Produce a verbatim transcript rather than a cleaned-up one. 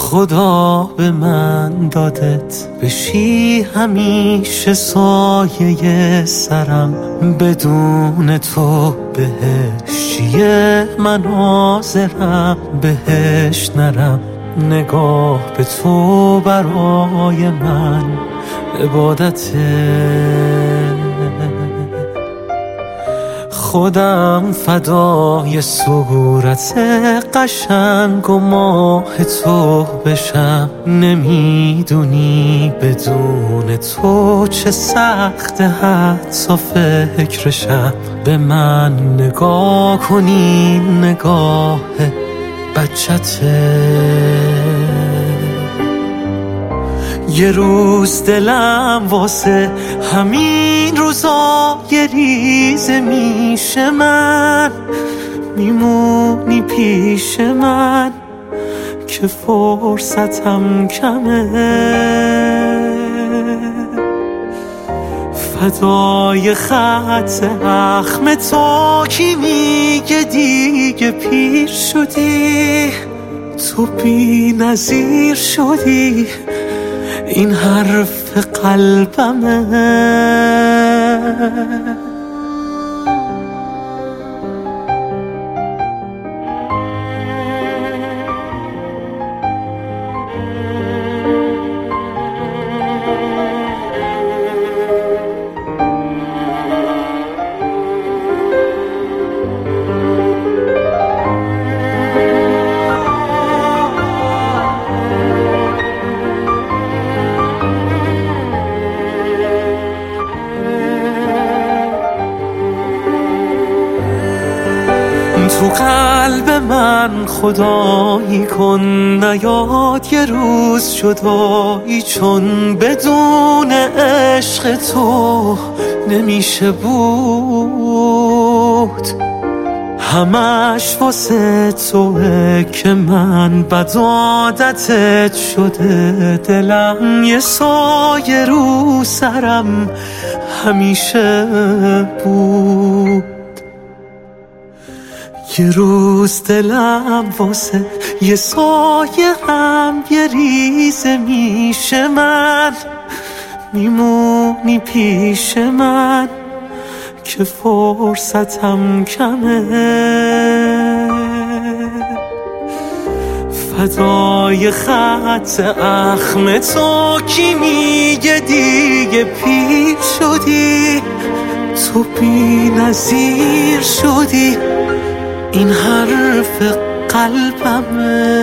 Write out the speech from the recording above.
خدا به من دادت بشی همیشه سایه سرم، بدون تو بهشیه مناظرم بهش نرم. نگاه به تو برای من عبادته، خودم فدای صورت قشنگ و ماه تو بشم. نمیدونی بدون تو چه سخت حتی فکرشم. به من نگاه کنی نگاه بچته، یه روز دلم واسه همین روزا یه ریزه میشه، من میمونی پیش من که فرصتم کمه. فدای خط اخم تو کی میگه دیگه پیر شدی، تو بی نظیر شدی، این حرف قلبمه. تو قلب من خدایی کن، نیاد یه روز جدایی، چون بدون عشق تو نمیشه بود. همش واسه توه که من بد عادتت شده، دلم یه سایه رو سرم همیشه بود. یه روز دلم واسه یه سایه هم یه ریزه میشه، من میمونی پیش من که فرصتم کمه. فدای خط اخم تو کی میگه دیگه پیر شدی، تو بی نظیر شدی، این حرف قلبمه.